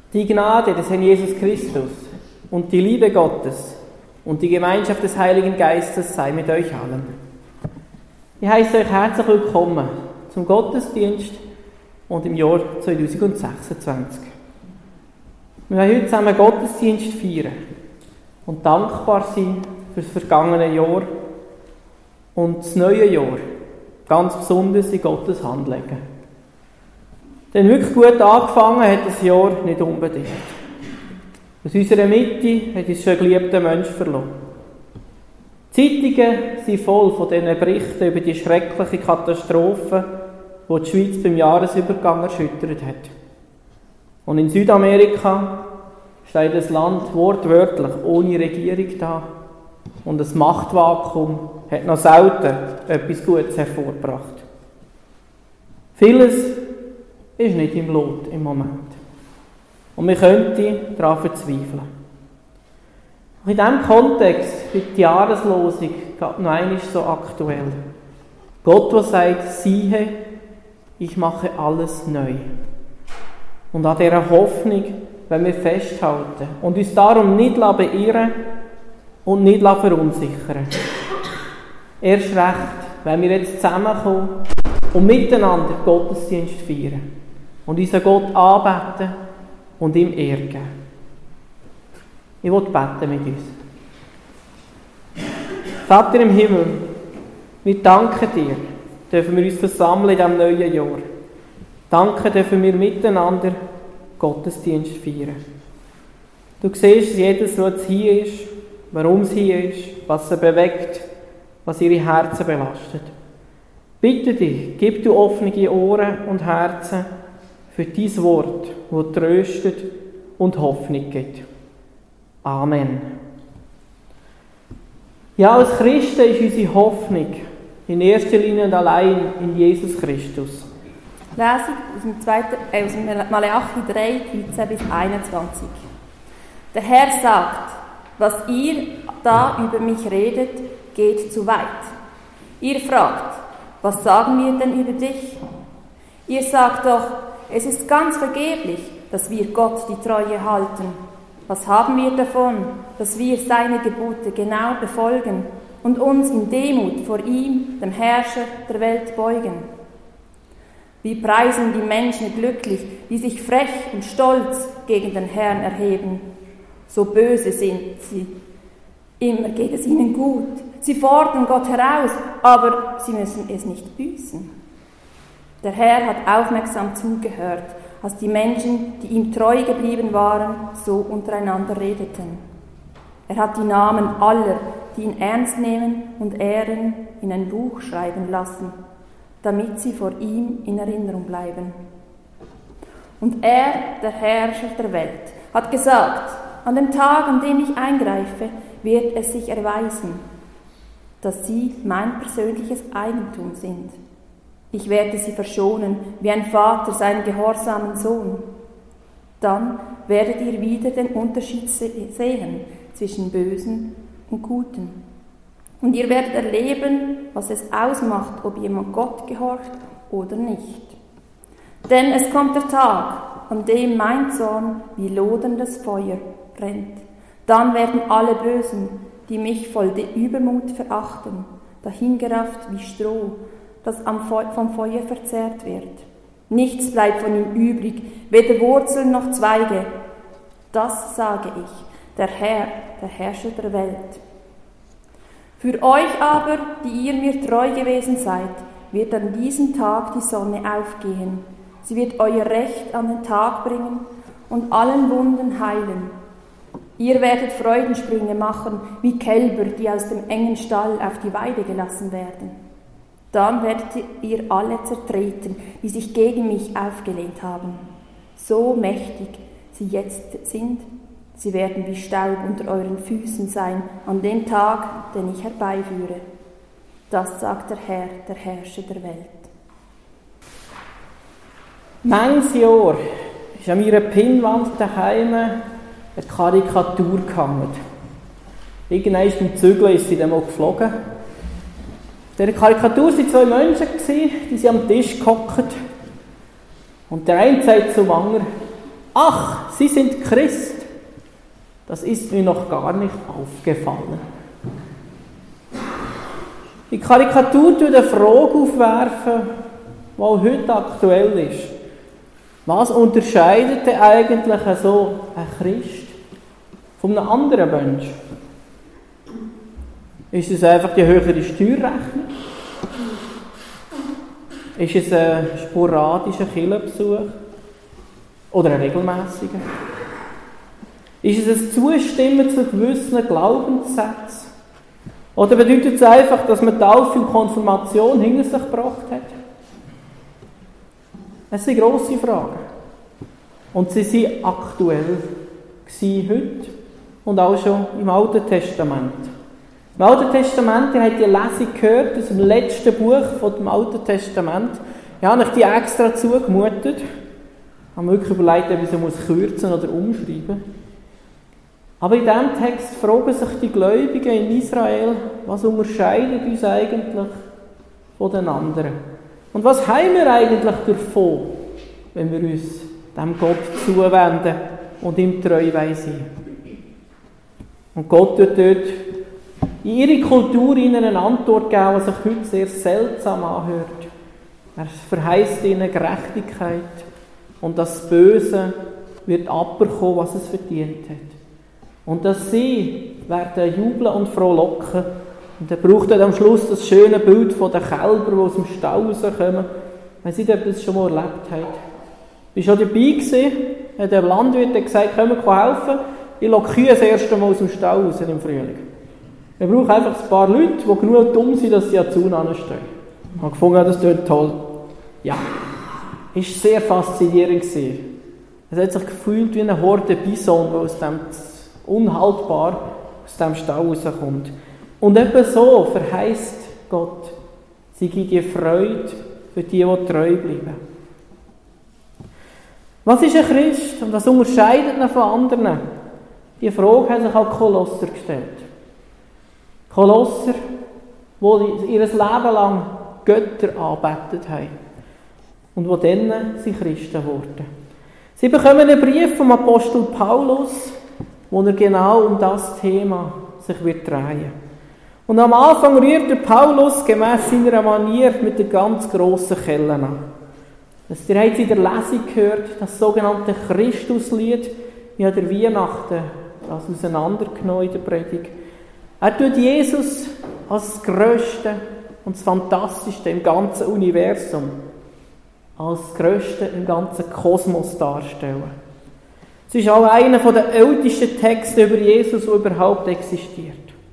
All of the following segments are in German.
Die Gnade des Herrn Jesus Christus und die Liebe Gottes und die Gemeinschaft des Heiligen Geistes sei mit euch allen. Ich heiße euch herzlich willkommen zum Gottesdienst und im Jahr 2026. Wir wollen heute zusammen Gottesdienst feiern und dankbar sein für das vergangene Jahr und das neue Jahr ganz besonders in Gottes Hand legen. Denn wirklich gut angefangen hat das Jahr nicht unbedingt. Aus unserer Mitte hat uns schon ein geliebter Mensch verloren. Die Zeitungen sind voll von diesen Berichten über die schreckliche Katastrophe, die die Schweiz beim Jahresübergang erschüttert hat. Und in Südamerika steht das Land wortwörtlich ohne Regierung da. Und das Machtvakuum hat noch selten etwas Gutes hervorgebracht. Vieles ist nicht im Lot im Moment. Und wir könnten daran verzweifeln. Und in diesem Kontext wird die Jahreslosung gerade noch einmal so aktuell. Gott, der sagt, siehe, ich mache alles neu. Und an dieser Hoffnung wollen wir festhalten und uns darum nicht beirren und nicht verunsichern. Erst recht, wenn wir jetzt zusammenkommen und miteinander Gottesdienst feiern und unseren Gott anbeten und ihm Ehre geben. Ich will beten mit uns. Vater im Himmel, wir danken dir, dürfen wir uns versammeln in diesem neuen Jahr. Danke, dürfen wir miteinander Gottesdienst feiern. Du siehst jedes, was hier ist, warum es hier ist, was sie bewegt, was ihre Herzen belastet. Bitte dich, gib du offene Ohren und Herzen für dein Wort, das tröstet und Hoffnung gibt. Amen. Ja, als Christen ist unsere Hoffnung in erster Linie und allein in Jesus Christus. Lesung aus dem Malachi 3, 13 bis 21. Der Herr sagt, was ihr da über mich redet, geht zu weit. Ihr fragt, was sagen wir denn über dich? Ihr sagt doch, es ist ganz vergeblich, dass wir Gott die Treue halten. Was haben wir davon, dass wir seine Gebote genau befolgen und uns in Demut vor ihm, dem Herrscher der Welt, beugen? Wir preisen die Menschen glücklich, die sich frech und stolz gegen den Herrn erheben. So böse sind sie. Immer geht es ihnen gut. Sie fordern Gott heraus, aber sie müssen es nicht büßen. Der Herr hat aufmerksam zugehört, als die Menschen, die ihm treu geblieben waren, so untereinander redeten. Er hat die Namen aller, die ihn ernst nehmen und ehren, in ein Buch schreiben lassen, damit sie vor ihm in Erinnerung bleiben. Und er, der Herrscher der Welt, hat gesagt, an dem Tag, an dem ich eingreife, wird es sich erweisen, dass sie mein persönliches Eigentum sind. Ich werde sie verschonen, wie ein Vater seinen gehorsamen Sohn. Dann werdet ihr wieder den Unterschied sehen zwischen Bösen und Guten. Und ihr werdet erleben, was es ausmacht, ob jemand Gott gehorcht oder nicht. Denn es kommt der Tag, an dem mein Zorn wie loderndes Feuer brennt. Dann werden alle Bösen, die mich voll Übermut verachten, dahingerafft wie Stroh, das vom Feuer verzehrt wird. Nichts bleibt von ihm übrig, weder Wurzeln noch Zweige. Das sage ich, der Herr, der Herrscher der Welt. Für euch aber, die ihr mir treu gewesen seid, wird an diesem Tag die Sonne aufgehen. Sie wird euer Recht an den Tag bringen und allen Wunden heilen. Ihr werdet Freudensprünge machen, wie Kälber, die aus dem engen Stall auf die Weide gelassen werden. Dann werdet ihr alle zertreten, die sich gegen mich aufgelehnt haben. So mächtig sie jetzt sind, sie werden wie Staub unter euren Füßen sein an dem Tag, den ich herbeiführe. Das sagt der Herr, der Herrscher der Welt. Manches Jahr ist an meiner Pinnwand daheim eine Karikatur gehangen. Irgendwann beim Zügeln ist sie dann mal geflogen. In dieser Karikatur waren zwei Menschen, die sind am Tisch gehockt. Und der eine sagt zum anderen, ach, Sie sind Christ. Das ist mir noch gar nicht aufgefallen. Die Karikatur tut eine Frage aufwerfen, die auch heute aktuell ist. Was unterscheidet denn eigentlich so ein Christ von einem anderen Menschen? Ist es einfach die höhere Steuerrechnung? Ist es ein sporadischer Kirchenbesuch? Oder ein regelmäßiger? Ist es ein Zustimmen zu gewissen Glaubenssätzen? Oder bedeutet es einfach, dass man Taufe und Konfirmation hinter sich gebracht hat? Das sind grosse Fragen. Und sie sind aktuell heute und auch schon im Alten Testament. Im Alten Testament, ihr habt die Lesung gehört aus dem letzten Buch vom Alten Testament. Ja, habe ich die extra zugemutet. Ich habe mir wirklich überlegt, ob ich sie kürzen oder umschreiben. Aber in diesem Text fragen sich die Gläubigen in Israel, was unterscheidet uns eigentlich von den anderen? Und was haben wir eigentlich davon, wenn wir uns dem Gott zuwenden und ihm treu sein? Und Gott wird dort in ihre Kultur ihnen eine Antwort geben, die sich heute sehr seltsam anhört. Er verheißt ihnen Gerechtigkeit und das Böse wird abbekommen, was es verdient hat. Und dass sie werden jubeln und frohlocken. Und er braucht dann am Schluss das schöne Bild von den Kälbern, die aus dem Stall rauskommen. Wenn Sie das schon mal erlebt haben. Ich war schon dabei gewesen, hat der Landwirt gesagt, können wir helfen? Ich lasse Kühe das erste Mal aus dem Stall raus im Frühling. Wir brauchen einfach ein paar Leute, die genug dumm sind, dass sie an die Zaun anstehen. Ich habe gefunden, das klingt toll. Ja, es war sehr faszinierend. Es hat sich gefühlt wie eine Horde Bison, die aus dem unhaltbar aus dem Stall rauskommt. Und etwa so verheißt Gott, sie gibt die Freude für die treu bleiben. Was ist ein Christ und was unterscheidet ihn von anderen? Die Frage haben sich auch Kolosser gestellt. Kolosser, die ihr Leben lang Götter angebetet haben und die dann sind Christen wurden. Sie bekommen einen Brief vom Apostel Paulus, wo er genau um das Thema sich wird drehen. Und am Anfang rührt der Paulus gemäss seiner Manier mit der ganz grossen Kelle an. Ihr habt in der Lesung gehört, das sogenannte Christuslied, wie an der Weihnachten das auseinandergenommen in der Predigt. Er tut Jesus als das Grösste und das Fantastischste im ganzen Universum, als das Grösste im ganzen Kosmos darstellen. Es ist auch einer der ältesten Texte über Jesus, der überhaupt existiert.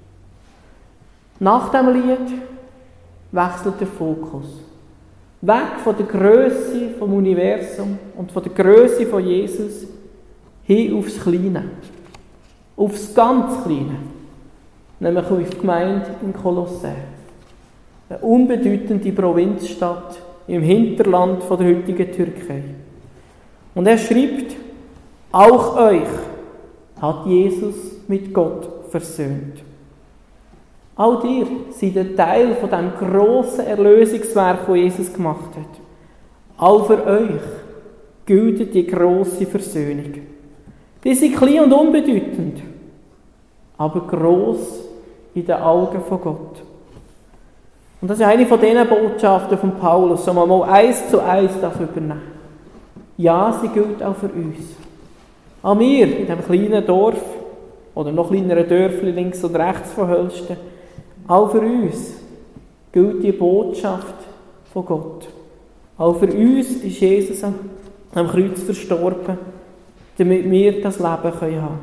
Nach dem Lied wechselt der Fokus. Weg von der Grösse vom Universum und von der Grösse von Jesus hin aufs Kleine. Aufs ganz Kleine. Nämlich auf die Gemeinde in Kolossä. Eine unbedeutende Provinzstadt im Hinterland von der heutigen Türkei. Und er schreibt, auch euch hat Jesus mit Gott versöhnt. Auch ihr seid ein Teil von dem grossen Erlösungswerk, das Jesus gemacht hat. Auch für euch gilt die grosse Versöhnung. Die sind klein und unbedeutend, aber gross in den Augen von Gott. Und das ist eine von diesen Botschaften von Paulus, die man mal 1:1 übernehmen. Ja, sie gilt auch für uns. Auch wir in diesem kleinen Dorf oder noch kleineren Dörfchen links und rechts von Hölsten, auch für uns gilt die Botschaft von Gott. Auch für uns ist Jesus am Kreuz verstorben, damit wir das Leben haben können.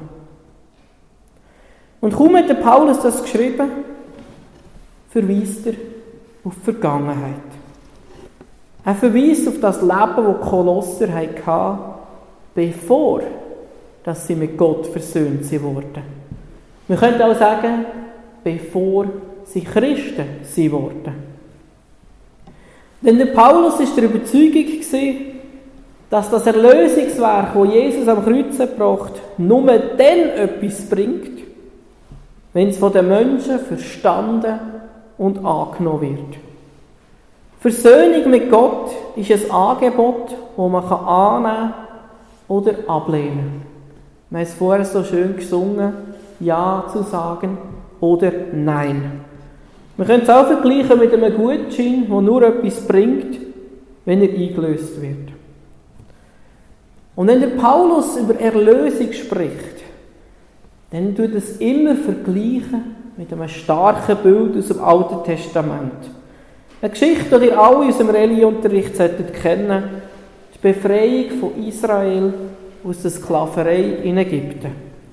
Und kaum hat der Paulus das geschrieben, verweist er auf die Vergangenheit. Er verweist auf das Leben, das die Kolosser hatten, bevor dass sie mit Gott versöhnt wurden. Wir können auch sagen, bevor sie Christen wurden. Denn der Paulus war der Überzeugung, dass das Erlösungswerk, das Jesus am Kreuz gebracht hat, nur dann etwas bringt, wenn es von den Menschen verstanden und angenommen wird. Versöhnung mit Gott ist ein Angebot, das man annehmen oder ablehnen. Wir haben es vorher so schön gesungen, Ja zu sagen oder Nein. Wir können es auch vergleichen mit einem Gutschein, der nur etwas bringt, wenn er eingelöst wird. Und wenn der Paulus über Erlösung spricht, dann tut es immer vergleichen mit einem starken Bild aus dem Alten Testament. Eine Geschichte, die ihr alle aus dem Religionsunterricht kennen solltet, die Befreiung von Israel aus der Sklaverei in Ägypten.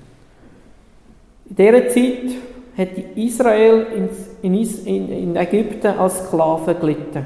In dieser Zeit hat Israel in Ägypten als Sklaven gelitten.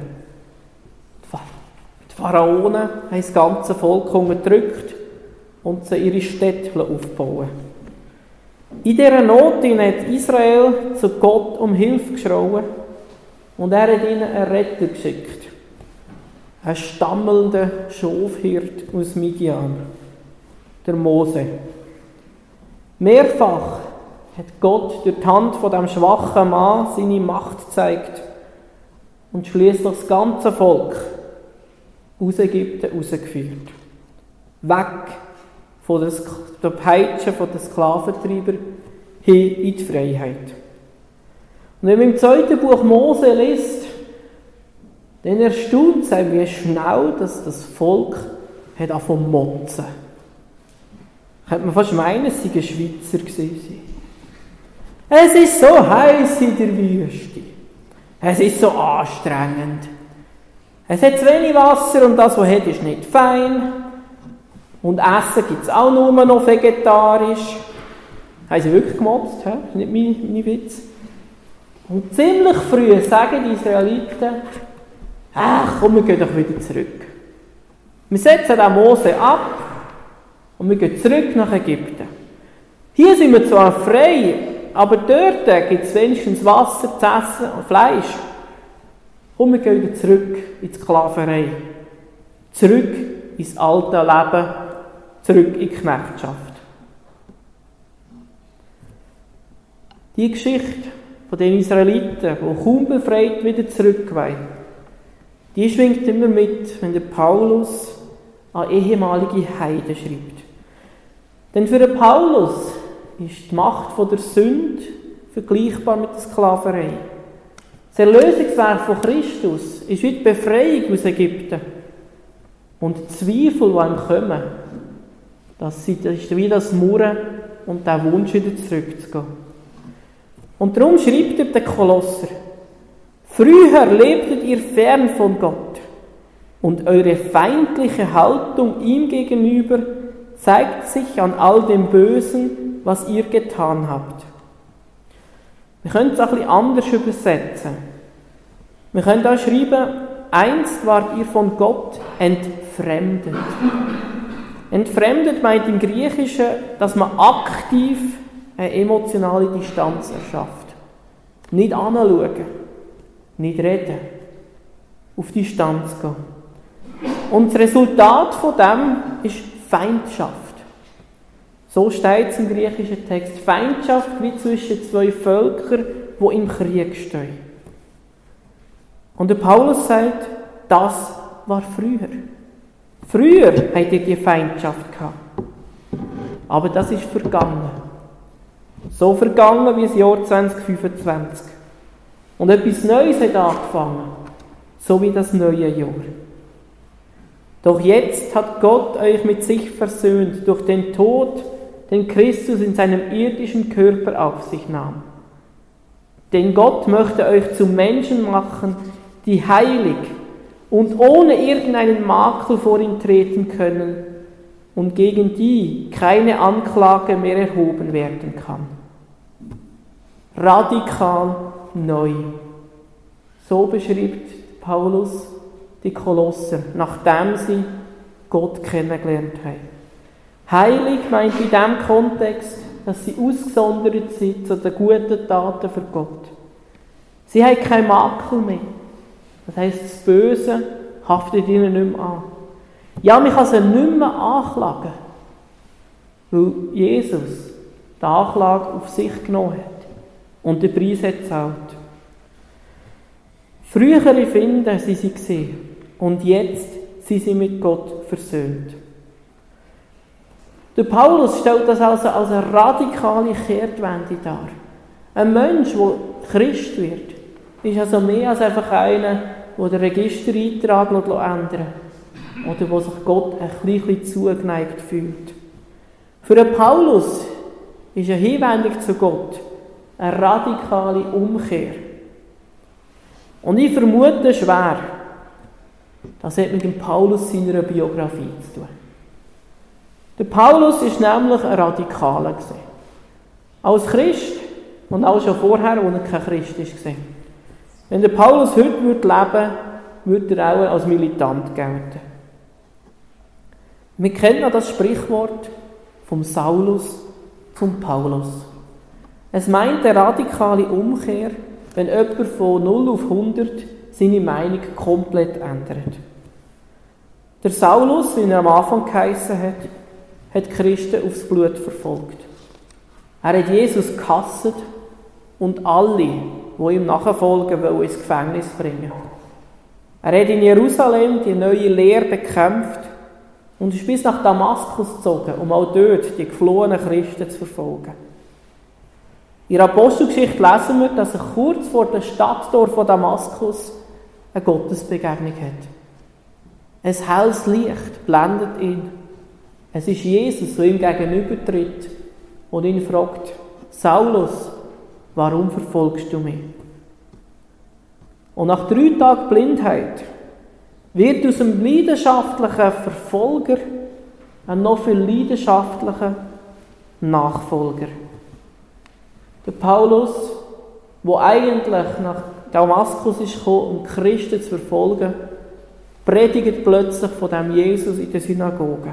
Die Pharaonen haben das ganze Volk unterdrückt und sie ihre Städte aufbauen. In dieser Not hat Israel zu Gott um Hilfe geschrien und er hat ihnen einen Retter geschickt. Einen stammelnden Schafhirt aus Midian, der Mose. Mehrfach hat Gott durch die Hand von dem schwachen Mann seine Macht gezeigt und schliesslich das ganze Volk aus Ägypten rausgeführt. Weg von der Peitsche der Sklaventreiber hin in die Freiheit. Und wenn man im 2. Buch Mose liest, dann erstaunt es einen, wie schnell das Volk hat angefangen zu motzen. Könnte man fast meinen, es sei ein Schweizer gewesen. Es ist so heiß in der Wüste. Es ist so anstrengend. Es hat zu wenig Wasser und das, was es hat, ist nicht fein. Und Essen gibt es auch nur noch vegetarisch. Haben sie wirklich gemotzt, das ist nicht mein Witz. Und ziemlich früh sagen die Israeliten, ach komm, wir gehen doch wieder zurück. Wir setzen den Mose ab und wir gehen zurück nach Ägypten. Hier sind wir zwar frei, aber dort gibt es wenigstens Wasser zu essen und Fleisch. Und wir gehen wieder zurück in die Sklaverei. Zurück ins alte Leben, zurück in die Knechtschaft. Die Geschichte von den Israeliten, die kaum befreit wieder zurückweihen, die schwingt immer mit, wenn der Paulus an ehemalige Heiden schreibt. Denn für den Paulus ist die Macht der Sünde vergleichbar mit der Sklaverei. Das Erlösungswerk von Christus ist wie die Befreiung aus Ägypten. Und die Zweifel, die einem kommen, das ist wie das Murren und der Wunsch, wieder zurückzugehen. Und darum schreibt er den Kolosser: Früher lebtet ihr fern von Gott und eure feindliche Haltung ihm gegenüber zeigt sich an all dem Bösen, was ihr getan habt. Wir können es auch ein bisschen anders übersetzen. Wir können auch schreiben: Einst wart ihr von Gott entfremdet. Entfremdet meint im Griechischen, dass man aktiv eine emotionale Distanz erschafft. Nicht anschauen, nicht reden, auf Distanz gehen. Und das Resultat von dem ist Feindschaft. So steht es im griechischen Text. Feindschaft wie zwischen zwei Völkern, die im Krieg stehen. Und der Paulus sagt, das war früher. Früher habt ihr die Feindschaft gehabt. Aber das ist vergangen. So vergangen wie das Jahr 2025. Und etwas Neues hat angefangen. So wie das neue Jahr. Doch jetzt hat Gott euch mit sich versöhnt durch den Tod, den Christus in seinem irdischen Körper auf sich nahm. Denn Gott möchte euch zu Menschen machen, die heilig und ohne irgendeinen Makel vor ihn treten können und gegen die keine Anklage mehr erhoben werden kann. Radikal neu. So beschreibt Paulus die Kolosser, nachdem sie Gott kennengelernt haben. Heilig meint in diesem Kontext, dass sie ausgesondert sind zu den guten Taten für Gott. Sie haben keinen Makel mehr. Das heisst, das Böse haftet ihnen nicht mehr an. Ja, man kann sie nicht mehr anklagen, weil Jesus die Anklage auf sich genommen hat und den Preis hat gezahlt. Frühere Finden sie gesehen und jetzt sind sie mit Gott versöhnt. Der Paulus stellt das also als eine radikale Kehrtwende dar. Ein Mensch, der Christ wird, ist also mehr als einfach einer, der den Registereintrag ändern lässt oder der sich Gott ein bisschen zugeneigt fühlt. Für den Paulus ist eine Hinwendung zu Gott eine radikale Umkehr. Und ich vermute schwer, das hat mit dem Paulus seiner Biografie zu tun. Der Paulus war nämlich ein Radikaler. Als Christ und auch schon vorher, als er kein Christ war. Wenn der Paulus heute leben würde, würde er auch als militant gelten. Wir kennen noch das Sprichwort vom Saulus zum Paulus. Es meint eine radikale Umkehr, wenn jemand von 0 auf 100 seine Meinung komplett ändert. Der Saulus, wie er am Anfang geheissen hat Christen aufs Blut verfolgt. Er hat Jesus gehasst und alle, die ihm nachfolgen, wollen ins Gefängnis bringen. Er hat in Jerusalem die neue Lehre bekämpft und ist bis nach Damaskus gezogen, um auch dort die geflohenen Christen zu verfolgen. In der Apostelgeschichte lesen wir, dass er kurz vor dem Stadttor von Damaskus eine Gottesbegegnung hat. Ein helles Licht blendet ihn. Es ist Jesus, der ihm gegenübertritt und ihn fragt: Saulus, warum verfolgst du mich? Und nach 3 Tagen Blindheit wird aus einem leidenschaftlichen Verfolger ein noch viel leidenschaftlicher Nachfolger. Der Paulus, der eigentlich nach Damaskus ist gekommen, um Christen zu verfolgen, predigt plötzlich von dem Jesus in der Synagoge.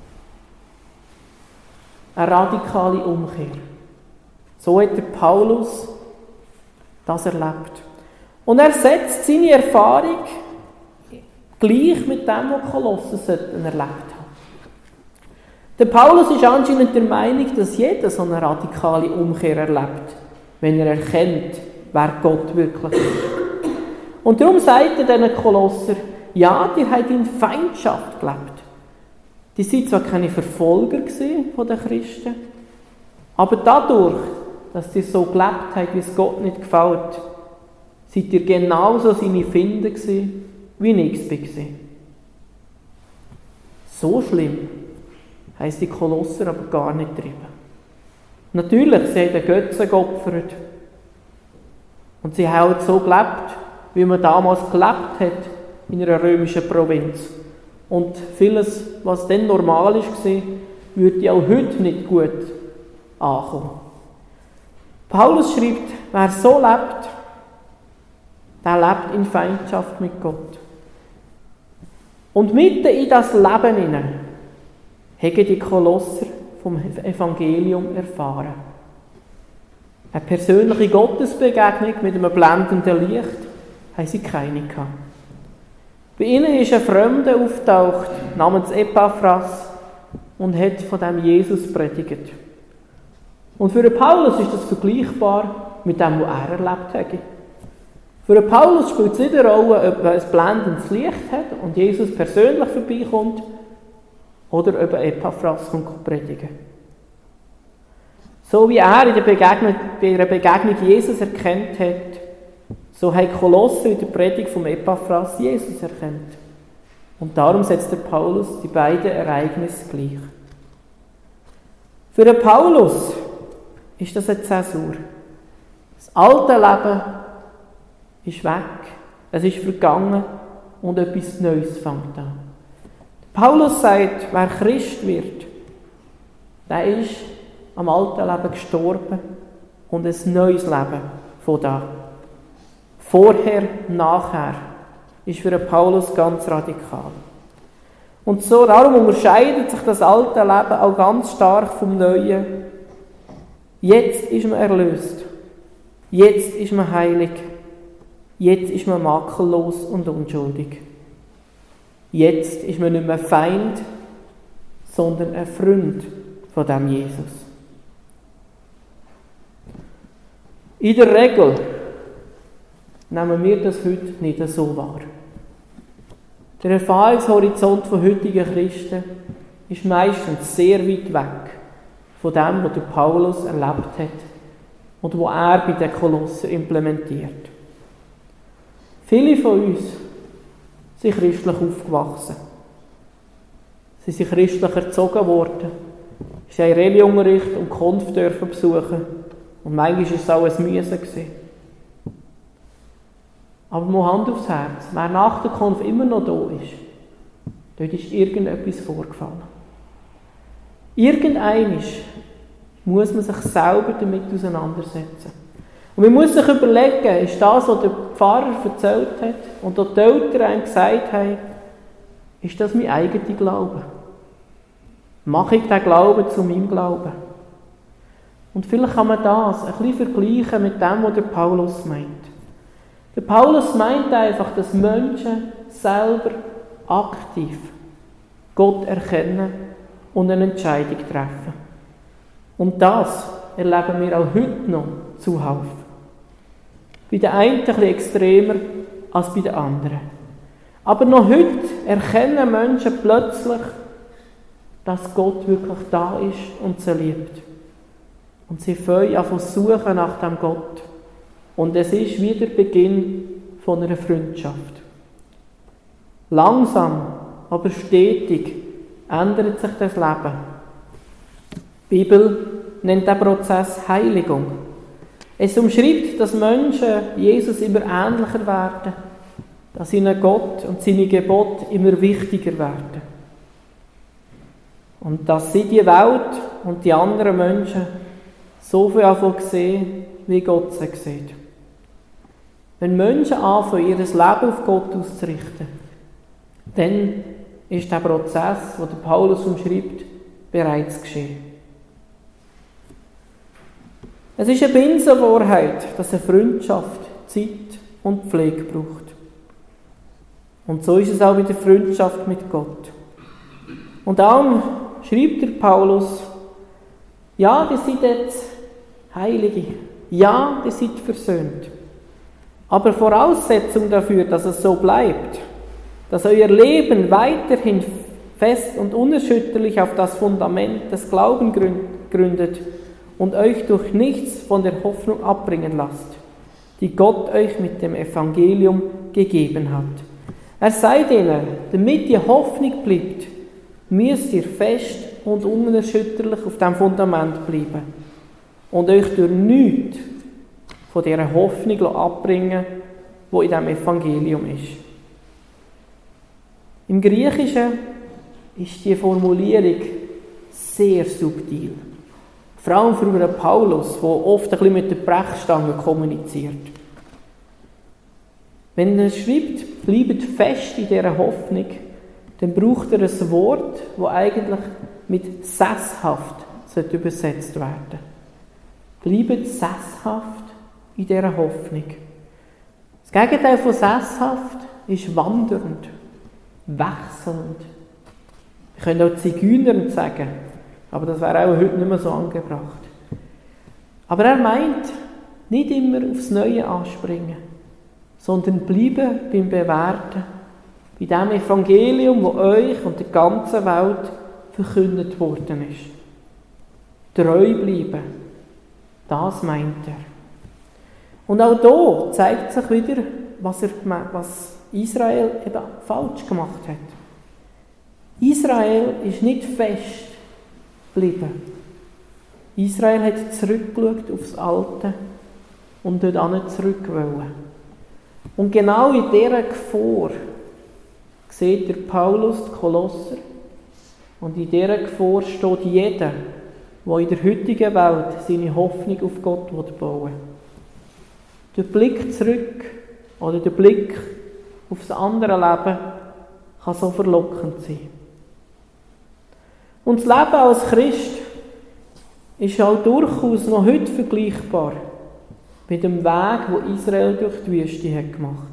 Eine radikale Umkehr. So hat der Paulus das erlebt. Und er setzt seine Erfahrung gleich mit dem, was Kolosser erlebt hat. Der Paulus ist anscheinend der Meinung, dass jeder so eine radikale Umkehr erlebt, wenn er erkennt, wer Gott wirklich ist. Und darum sagt er diesen Kolosser: Ja, ihr habt in Feindschaft gelebt. Die sind zwar keine Verfolger von den Christen, aber dadurch, dass ihr so gelebt habt, wie es Gott nicht gefällt, seid ihr genauso seine Finder gewesen, wie ich es war. So schlimm heisst die Kolosser aber gar nicht getrieben. Natürlich, sie haben den Götzen geopfert. Und sie haben so gelebt, wie man damals gelebt hat in einer römischen Provinz. Und vieles, was dann normal war, würde auch heute nicht gut ankommen. Paulus schreibt, wer so lebt, der lebt in Feindschaft mit Gott. Und mitten in das Leben hinein haben die Kolosser vom Evangelium erfahren. Eine persönliche Gottesbegegnung mit einem blendenden Licht haben sie keine gehabt. Bei ihnen ist ein Fremder auftaucht namens Epaphras und hat von dem Jesus predigt. Und für den Paulus ist das vergleichbar mit dem, was er erlebt hat. Für den Paulus spielt es nicht eine Rolle, ob er ein blendendes Licht hat und Jesus persönlich vorbeikommt oder ob Epaphras kommt predigen. So wie er bei einer Begegnung Jesus erkannt hat, so haben Kolosser in der Predigt vom Epaphras Jesus erkannt. Und darum setzt der Paulus die beiden Ereignisse gleich. Für den Paulus ist das eine Zäsur. Das alte Leben ist weg, es ist vergangen und etwas Neues fängt an. Paulus sagt, wer Christ wird, der ist am alten Leben gestorben und ein neues Leben von da. Vorher, nachher ist für den Paulus ganz radikal. Und so darum unterscheidet sich das alte Leben auch ganz stark vom neuen. Jetzt ist man erlöst. Jetzt ist man heilig. Jetzt ist man makellos und unschuldig. Jetzt ist man nicht mehr Feind, sondern ein Freund von dem Jesus. In der Regel nehmen wir das heute nicht so wahr. Der Erfahrungshorizont von heutigen Christen ist meistens sehr weit weg von dem, was der Paulus erlebt hat und was er bei den Kolosser implementiert. Viele von uns sind christlich aufgewachsen. Sie sind christlich erzogen worden. Sie haben Religionsunterricht und Konf dürfen besuchen. Und manchmal war es auch ein Müssen. Aber mal Hand aufs Herz, wer nach der Konf immer noch da ist, dort ist irgendetwas vorgefallen. Irgendeinmal muss man sich selber damit auseinandersetzen. Und man muss sich überlegen, ist das, was der Pfarrer erzählt hat und was die Eltern einem gesagt haben, ist das mein eigener Glaube? Mache ich den Glauben zu meinem Glauben? Und vielleicht kann man das ein bisschen vergleichen mit dem, was der Paulus meint. Der Paulus meint einfach, dass Menschen selber aktiv Gott erkennen und eine Entscheidung treffen. Und das erleben wir auch heute noch zuhauf. Bei den einen ein bisschen extremer als bei den anderen. Aber noch heute erkennen Menschen plötzlich, dass Gott wirklich da ist und sie liebt. Und sie fangen an zu suchen nach dem Gott. Und es ist wieder Beginn von einer Freundschaft. Langsam, aber stetig ändert sich das Leben. Die Bibel nennt den Prozess Heiligung. Es umschreibt, dass Menschen Jesus immer ähnlicher werden, dass ihnen Gott und seine Gebote immer wichtiger werden. Und dass sie die Welt und die anderen Menschen so viel anfangen sehen, wie Gott sie sieht. Wenn Menschen anfangen, ihr Leben auf Gott auszurichten, dann ist der Prozess, den der Paulus umschreibt, bereits geschehen. Es ist eine Binsenwahrheit, dass eine Freundschaft Zeit und Pflege braucht. Und so ist es auch mit der Freundschaft mit Gott. Und darum schreibt der Paulus, ja, ihr seid jetzt Heilige, ja, ihr seid versöhnt. Aber Voraussetzung dafür, dass es so bleibt, dass euer Leben weiterhin fest und unerschütterlich auf das Fundament des Glaubens gründet und euch durch nichts von der Hoffnung abbringen lasst, die Gott euch mit dem Evangelium gegeben hat. Er sagt ihnen, damit die Hoffnung bleibt, müsst ihr fest und unerschütterlich auf dem Fundament bleiben und euch durch nichts von dieser Hoffnung abbringen, die in diesem Evangelium ist. Im Griechischen ist die Formulierung sehr subtil. Vor allem für einen Paulus, der oft ein bisschen mit der Brechstange kommuniziert. Wenn er schreibt, bleibt fest in dieser Hoffnung, dann braucht er ein Wort, das eigentlich mit sesshaft übersetzt werden sollte. Bleibt sesshaft in dieser Hoffnung. Das Gegenteil von sesshaft ist wandernd, wechselnd. Wir können auch Zigeunernd sagen, aber das wäre auch heute nicht mehr so angebracht. Aber er meint, nicht immer aufs Neue anspringen, sondern bleiben beim Bewährten, bei dem Evangelium, das euch und der ganzen Welt verkündet worden ist. Treu bleiben, das meint er. Und auch hier zeigt sich wieder, was Israel eben falsch gemacht hat. Israel ist nicht fest geblieben. Israel hat zurückgeschaut aufs Alte und dort auch nicht zurück wollen. Und genau in dieser Gefahr sieht der Paulus die Kolosser. Und in dieser Gefahr steht jeder, der in der heutigen Welt seine Hoffnung auf Gott bauen will. Der Blick zurück oder der Blick auf das andere Leben kann so verlockend sein. Und das Leben als Christ ist auch durchaus noch heute vergleichbar mit dem Weg, den Israel durch die Wüste hat gemacht.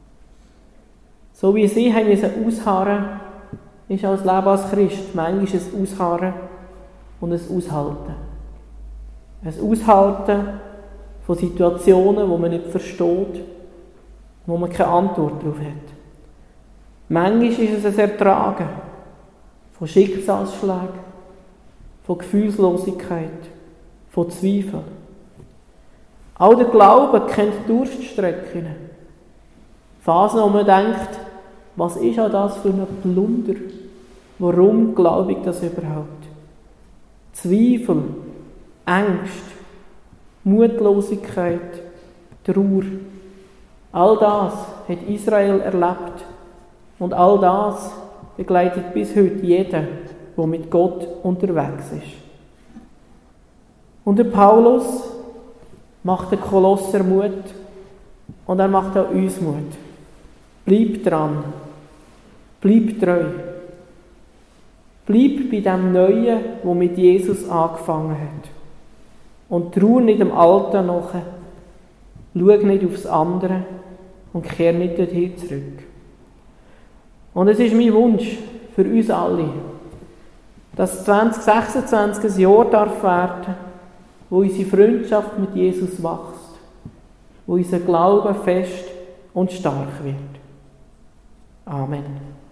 So wie sie haben ausharren, ist auch das Leben als Christ manchmal ein Ausharren und ein Aushalten. Ein Aushalten von Situationen, die man nicht versteht, wo man keine Antwort darauf hat. Manchmal ist es ein Ertragen von Schicksalsschlägen, von Gefühlslosigkeit, von Zweifel. Auch der Glaube kennt Durststrecken. Phasen, wo man denkt, was ist auch das für ein Plunder? Warum glaube ich das überhaupt? Zweifel, Ängste, Mutlosigkeit, Trauer. All das hat Israel erlebt. Und all das begleitet bis heute jeden, der mit Gott unterwegs ist. Und der Paulus macht den Kolosser Mut und er macht auch uns Mut. Bleib dran. Bleib treu. Bleib bei dem Neuen, das mit Jesus angefangen hat. Und trau nicht dem Alten nach. Schau nicht aufs andere und kehr nicht dorthin zurück. Und es ist mein Wunsch für uns alle, dass 2026 ein Jahr darf werden, wo unsere Freundschaft mit Jesus wächst, wo unser Glaube fest und stark wird. Amen.